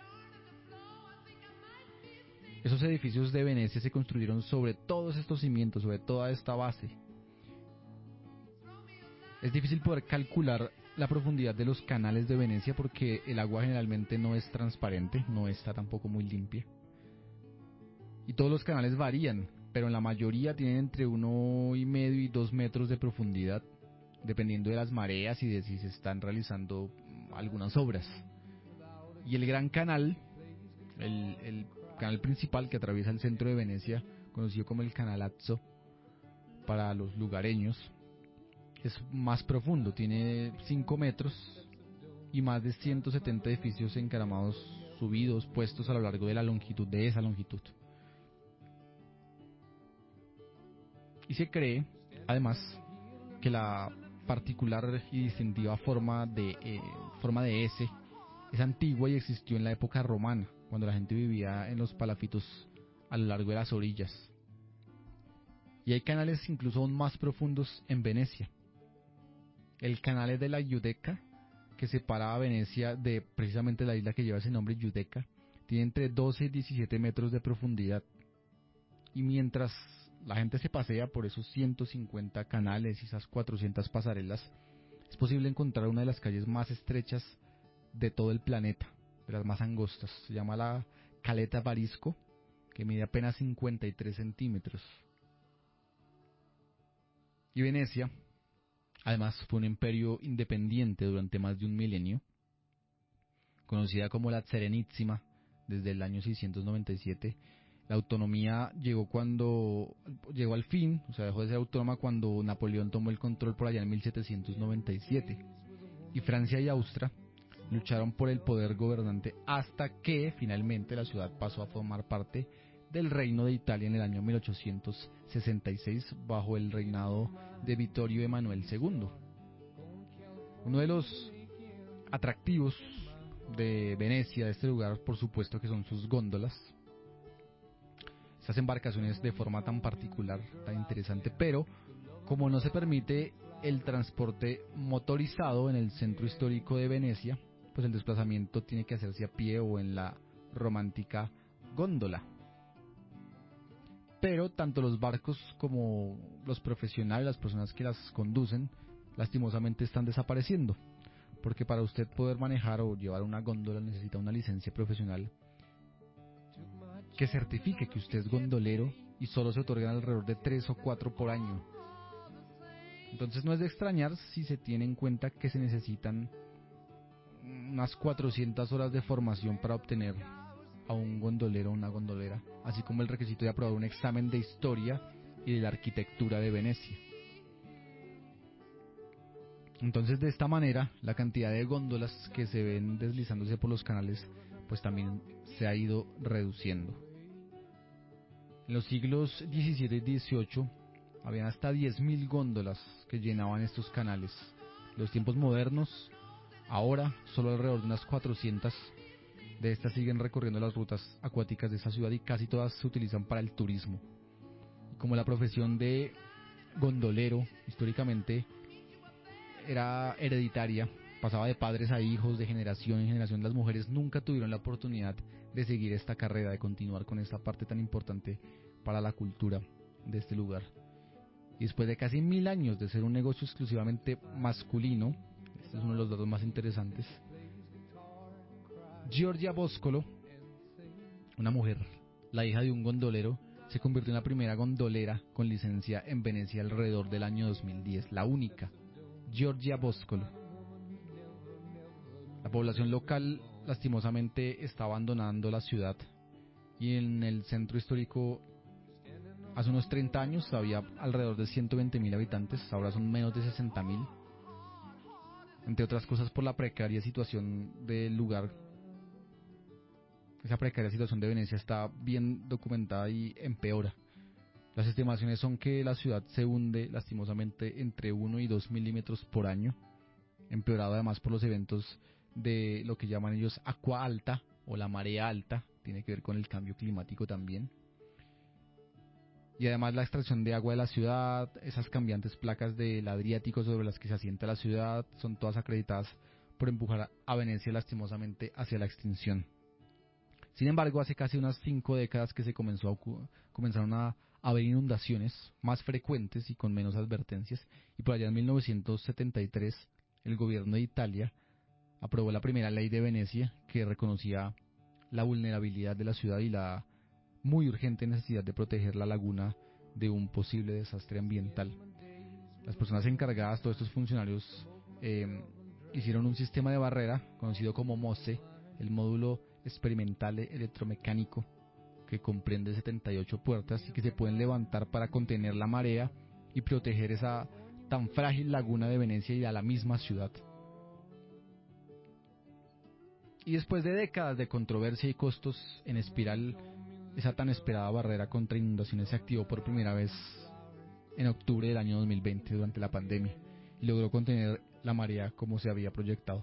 Esos edificios de Venecia se construyeron sobre todos estos cimientos, sobre toda esta base. Es difícil poder calcular la profundidad de los canales de Venecia porque el agua generalmente no es transparente, no está tampoco muy limpia. Y todos los canales varían, pero en la mayoría tienen entre uno y medio y dos metros de profundidad, dependiendo de las mareas y de si se están realizando algunas obras. Y el gran canal, el, el canal principal que atraviesa el centro de Venecia, conocido como el Canal Azzo para los lugareños, es más profundo, tiene cinco metros y más de ciento setenta edificios encaramados, subidos, puestos a lo largo de la longitud, de esa longitud. Y se cree, además, que la particular y distintiva forma de, eh, forma de S es antigua y existió en la época romana, cuando la gente vivía en los palafitos a lo largo de las orillas. Y hay canales incluso aún más profundos en Venecia. El canal de la Giudecca, que separa a Venecia de precisamente la isla que lleva ese nombre, Giudecca, tiene entre doce y diecisiete metros de profundidad. Y mientras la gente se pasea por esos ciento cincuenta canales y esas cuatrocientas pasarelas, es posible encontrar una de las calles más estrechas de todo el planeta, de las más angostas. Se llama la Caleta Varisco, que mide apenas cincuenta y tres centímetros. Y Venecia, además, fue un imperio independiente durante más de un milenio, conocida como la Serenissima desde el año seiscientos noventa y siete. La autonomía llegó cuando llegó al fin, o sea, dejó de ser autónoma cuando Napoleón tomó el control por allá en mil setecientos noventa y siete. Y Francia y Austria lucharon por el poder gobernante hasta que finalmente la ciudad pasó a formar parte del Reino de Italia en el año mil ochocientos sesenta y seis bajo el reinado de Vittorio Emanuele segundo. Uno de los atractivos de Venecia, de este lugar, por supuesto que son sus góndolas. Estas embarcaciones de forma tan particular, tan interesante, pero como no se permite el transporte motorizado en el centro histórico de Venecia, pues el desplazamiento tiene que hacerse a pie o en la romántica góndola. Pero tanto los barcos como los profesionales, las personas que las conducen, lastimosamente están desapareciendo, porque para usted poder manejar o llevar una góndola necesita una licencia profesional que certifique que usted es gondolero, y solo se otorgan alrededor de tres o cuatro por año. Entonces no es de extrañar si se tiene en cuenta que se necesitan unas cuatrocientas horas de formación para obtener a un gondolero o una gondolera, así como el requisito de aprobar un examen de historia y de la arquitectura de Venecia. Entonces, de esta manera, la cantidad de góndolas que se ven deslizándose por los canales pues también se ha ido reduciendo. En los siglos diecisiete y dieciocho habían hasta diez mil góndolas que llenaban estos canales. En los tiempos modernos, ahora solo alrededor de unas cuatrocientas de estas siguen recorriendo las rutas acuáticas de esta ciudad, y casi todas se utilizan para el turismo. Como la profesión de gondolero históricamente era hereditaria, pasaba de padres a hijos, de generación en generación, las mujeres nunca tuvieron la oportunidad de seguir esta carrera, de continuar con esta parte tan importante para la cultura de este lugar. Y después de casi mil años de ser un negocio exclusivamente masculino, este es uno de los datos más interesantes, Giorgia Boscolo, una mujer, la hija de un gondolero, se convirtió en la primera gondolera con licencia en Venecia alrededor del año dos mil diez, la única, Giorgia Boscolo. La población local lastimosamente está abandonando la ciudad, y en el centro histórico hace unos treinta años había alrededor de ciento veinte mil habitantes, ahora son menos de sesenta mil, entre otras cosas por la precaria situación del lugar. Esa precaria situación de Venecia está bien documentada y empeora. Las estimaciones son que la ciudad se hunde lastimosamente entre uno y dos milímetros por año, empeorado además por los eventos de lo que llaman ellos agua alta o la marea alta, tiene que ver con el cambio climático también. Y además la extracción de agua de la ciudad, esas cambiantes placas del Adriático sobre las que se asienta la ciudad, son todas acreditadas por empujar a Venecia lastimosamente hacia la extinción. Sin embargo, hace casi unas cinco décadas que se comenzó a, comenzaron a haber inundaciones más frecuentes y con menos advertencias, y por allá en mil novecientos setenta y tres el gobierno de Italia aprobó la primera ley de Venecia que reconocía la vulnerabilidad de la ciudad y la muy urgente necesidad de proteger la laguna de un posible desastre ambiental. Las personas encargadas, todos estos funcionarios, eh, hicieron un sistema de barrera conocido como MOSE, el módulo experimental electromecánico, que comprende setenta y ocho puertas y que se pueden levantar para contener la marea y proteger esa tan frágil laguna de Venecia y a la misma ciudad. Y después de décadas de controversia y costos en espiral, esa tan esperada barrera contra inundaciones se activó por primera vez en octubre del año dos mil veinte durante la pandemia y logró contener la marea como se había proyectado.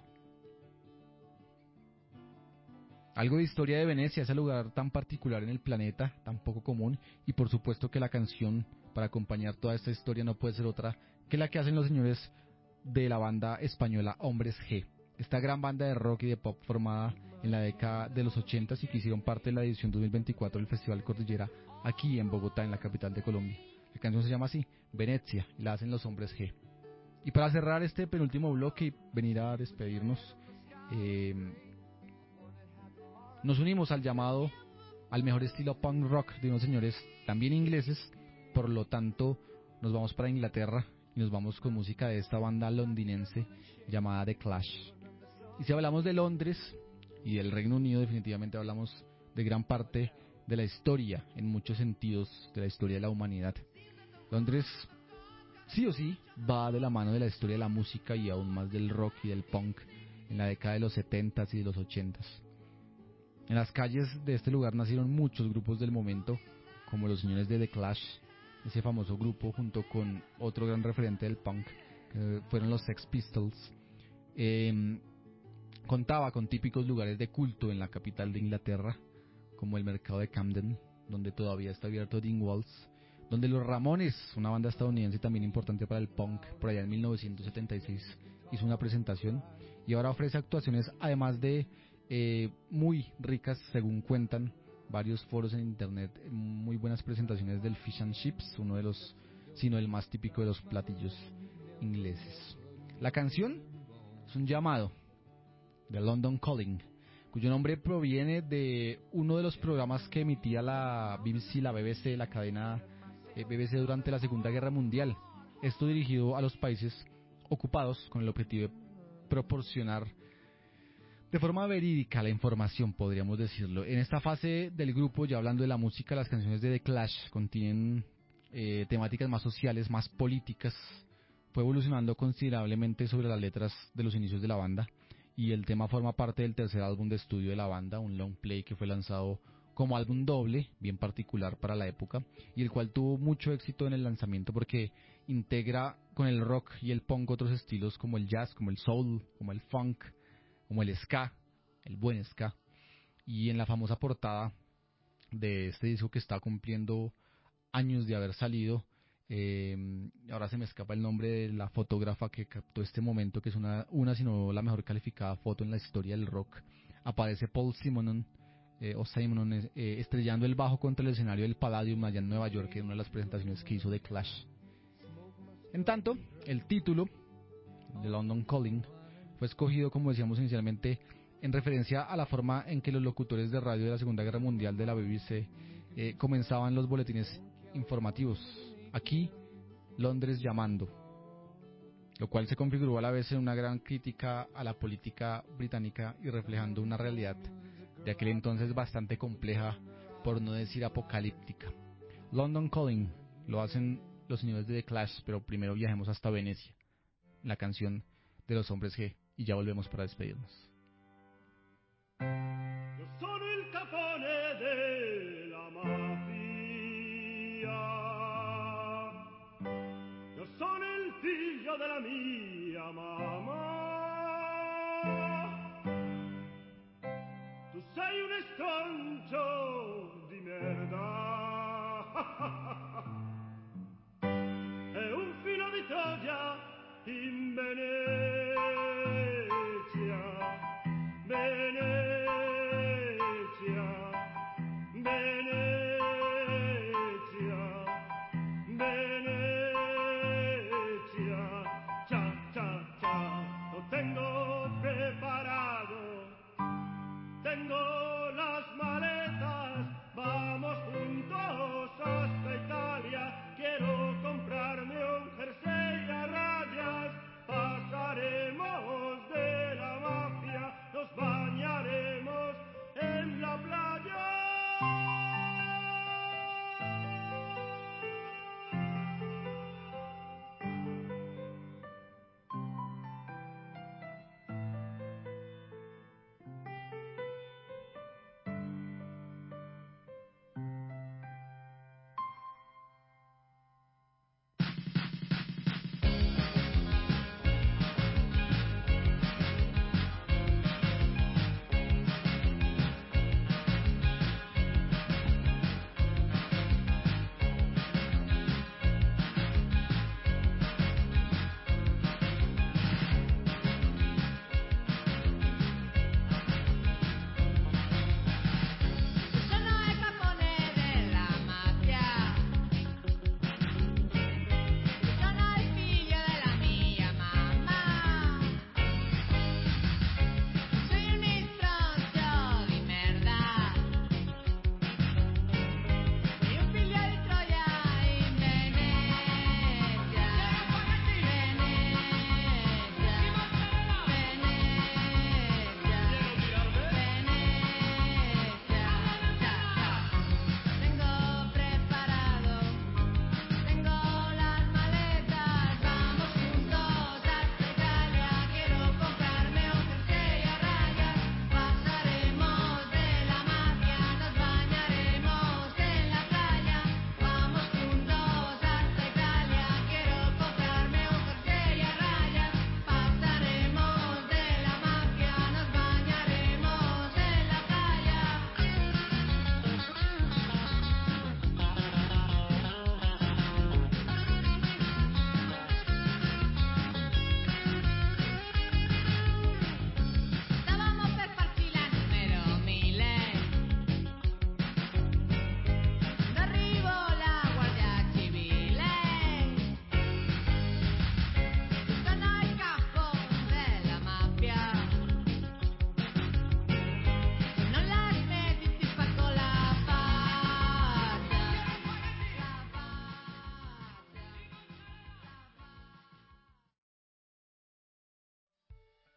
Algo de historia de Venecia, ese lugar tan particular en el planeta, tan poco común, y por supuesto que la canción para acompañar toda esta historia no puede ser otra que la que hacen los señores de la banda española Hombres G. Esta gran banda de rock y de pop formada en la década de los ochenta y que hicieron parte de la edición dos mil veinticuatro del Festival Cordillera aquí en Bogotá, en la capital de Colombia. La canción se llama así, Venecia, y la hacen los Hombres G. Y para cerrar este penúltimo bloque y venir a despedirnos, eh, nos unimos al llamado al mejor estilo punk rock de unos señores también ingleses, por lo tanto nos vamos para Inglaterra y nos vamos con música de esta banda londinense llamada The Clash. Y si hablamos de Londres y del Reino Unido, definitivamente hablamos de gran parte de la historia, en muchos sentidos, de la historia de la humanidad. Londres, sí o sí, va de la mano de la historia de la música y aún más del rock y del punk en la década de los setentas y de los ochentas. En las calles de este lugar nacieron muchos grupos del momento, como los señores de The Clash, ese famoso grupo junto con otro gran referente del punk, que fueron los Sex Pistols. Eh, Contaba con típicos lugares de culto en la capital de Inglaterra, como el mercado de Camden, donde todavía está abierto Dingwalls, donde los Ramones, una banda estadounidense también importante para el punk, por allá en mil novecientos setenta y seis, hizo una presentación, y ahora ofrece actuaciones, además de eh, muy ricas, según cuentan varios foros en internet, muy buenas presentaciones del Fish and Chips, uno de los, sino el más típico de los platillos ingleses. La canción es un llamado de London Calling, cuyo nombre proviene de uno de los programas que emitía la B B C, la B B C, la cadena eh, B B C durante la Segunda Guerra Mundial. Esto dirigido a los países ocupados con el objetivo de proporcionar de forma verídica la información, podríamos decirlo. En esta fase del grupo, ya hablando de la música, las canciones de The Clash contienen eh, temáticas más sociales, más políticas. Fue evolucionando considerablemente sobre las letras de los inicios de la banda, y el tema forma parte del tercer álbum de estudio de la banda, un long play que fue lanzado como álbum doble, bien particular para la época, y el cual tuvo mucho éxito en el lanzamiento porque integra con el rock y el punk otros estilos como el jazz, como el soul, como el funk, como el ska, el buen ska. Y en la famosa portada de este disco, que está cumpliendo años de haber salido, eh, ahora se me escapa el nombre de la fotógrafa que captó este momento, que es una, una sino la mejor calificada foto en la historia del rock, aparece Paul Simonon, eh, o Simonon eh, estrellando el bajo contra el escenario del Palladium allá en Nueva York, en una de las presentaciones que hizo The Clash. En tanto, el título de London Calling fue escogido, como decíamos inicialmente, en referencia a la forma en que los locutores de radio de la Segunda Guerra Mundial de la B B C eh, comenzaban los boletines informativos. Aquí, Londres llamando, lo cual se configuró a la vez en una gran crítica a la política británica y reflejando una realidad de aquel entonces bastante compleja, por no decir apocalíptica. London Calling lo hacen los señores de The Clash, pero primero viajemos hasta Venecia, la canción de los Hombres G, y ya volvemos para despedirnos. Io sono il capone della mafia, io sono il figlio della mia mamma, tu sei un estrancio di merda, e un filo di Troia in Venezia, Venezia, Venezia, Venezia, ciao.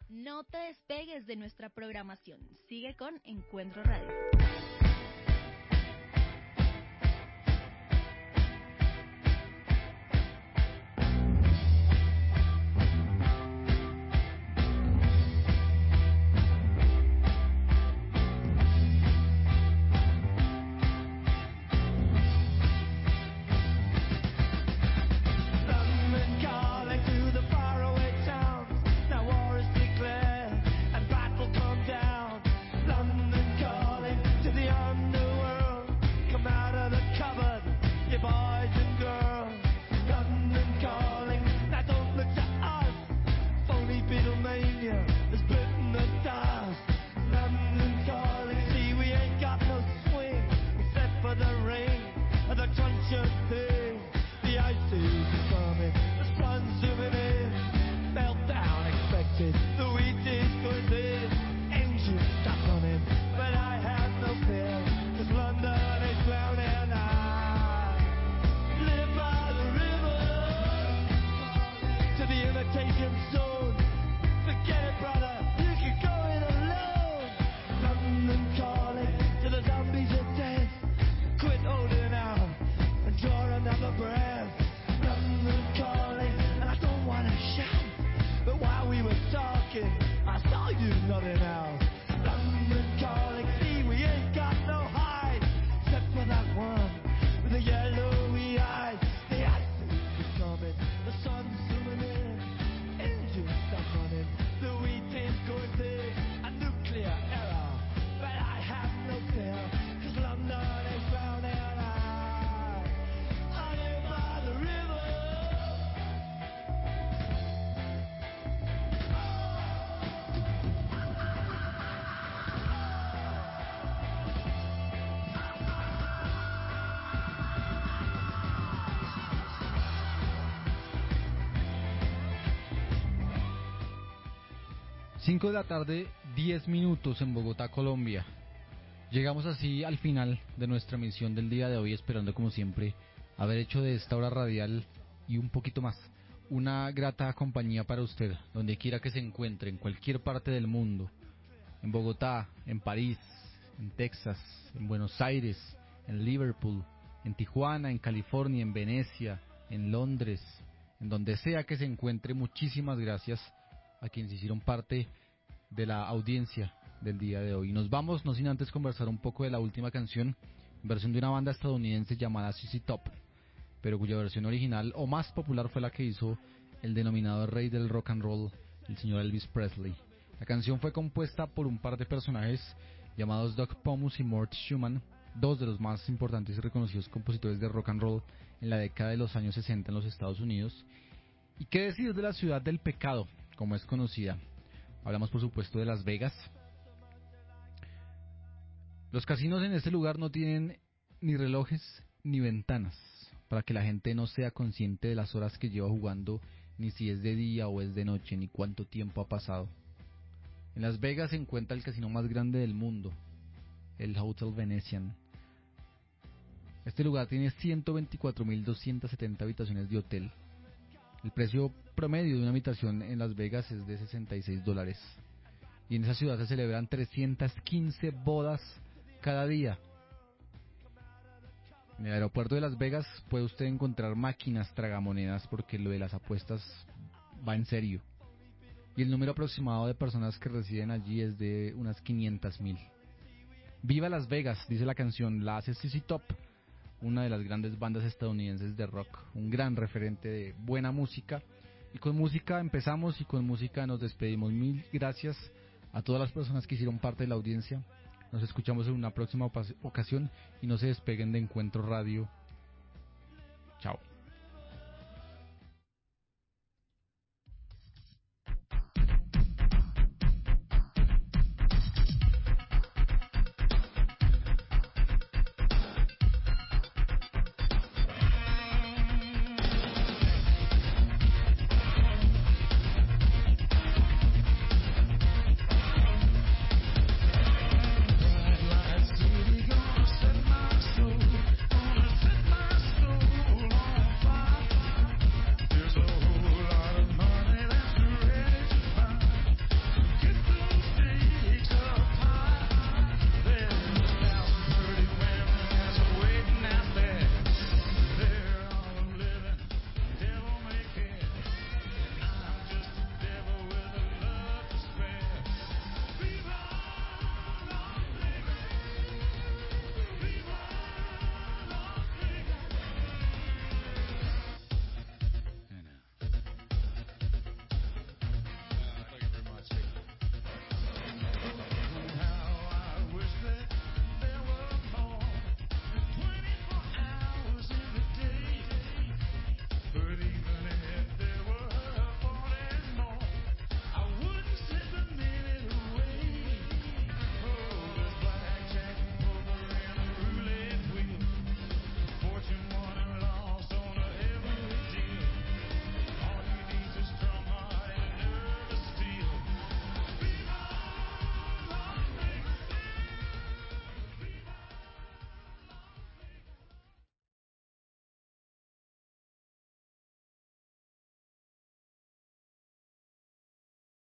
No te despegues de nuestra programación. Sigue con Encuentro Radio. cinco de la tarde, diez minutos en Bogotá, Colombia. Llegamos así al final de nuestra emisión del día de hoy, esperando como siempre haber hecho de esta hora radial y un poquito más una grata compañía para usted, donde quiera que se encuentre, en cualquier parte del mundo, en Bogotá, en París, en Texas, en Buenos Aires, en Liverpool, en Tijuana, en California, en Venecia, en Londres, en donde sea que se encuentre. Muchísimas gracias a quienes hicieron parte de la audiencia del día de hoy. Nos vamos, no sin antes conversar un poco de la última canción, versión de una banda estadounidense llamada Z Z Top, pero cuya versión original o más popular fue la que hizo el denominado rey del rock and roll, el señor Elvis Presley. La canción fue compuesta por un par de personajes llamados Doug Pomus y Mort Schumann, dos de los más importantes y reconocidos compositores de rock and roll en la década de los años sesenta en los Estados Unidos. ¿Y qué decir de la ciudad del pecado, como es conocida? Hablamos por supuesto de Las Vegas. Los casinos en este lugar no tienen ni relojes ni ventanas, para que la gente no sea consciente de las horas que lleva jugando, ni si es de día o es de noche, ni cuánto tiempo ha pasado. En Las Vegas se encuentra el casino más grande del mundo, el Hotel Venetian. Este lugar tiene ciento veinticuatro mil doscientas setenta habitaciones de hotel. El precio promedio de una habitación en Las Vegas es de sesenta y seis dólares. Y en esa ciudad se celebran trescientas quince bodas cada día. En el aeropuerto de Las Vegas puede usted encontrar máquinas tragamonedas, porque lo de las apuestas va en serio. Y el número aproximado de personas que residen allí es de unas quinientas mil. Viva Las Vegas, dice la canción, la hace Z Z Top, una de las grandes bandas estadounidenses de rock, un gran referente de buena música. Y con música empezamos y con música nos despedimos. Mil gracias a todas las personas que hicieron parte de la audiencia. Nos escuchamos en una próxima ocasión y no se despeguen de Encuentro Radio,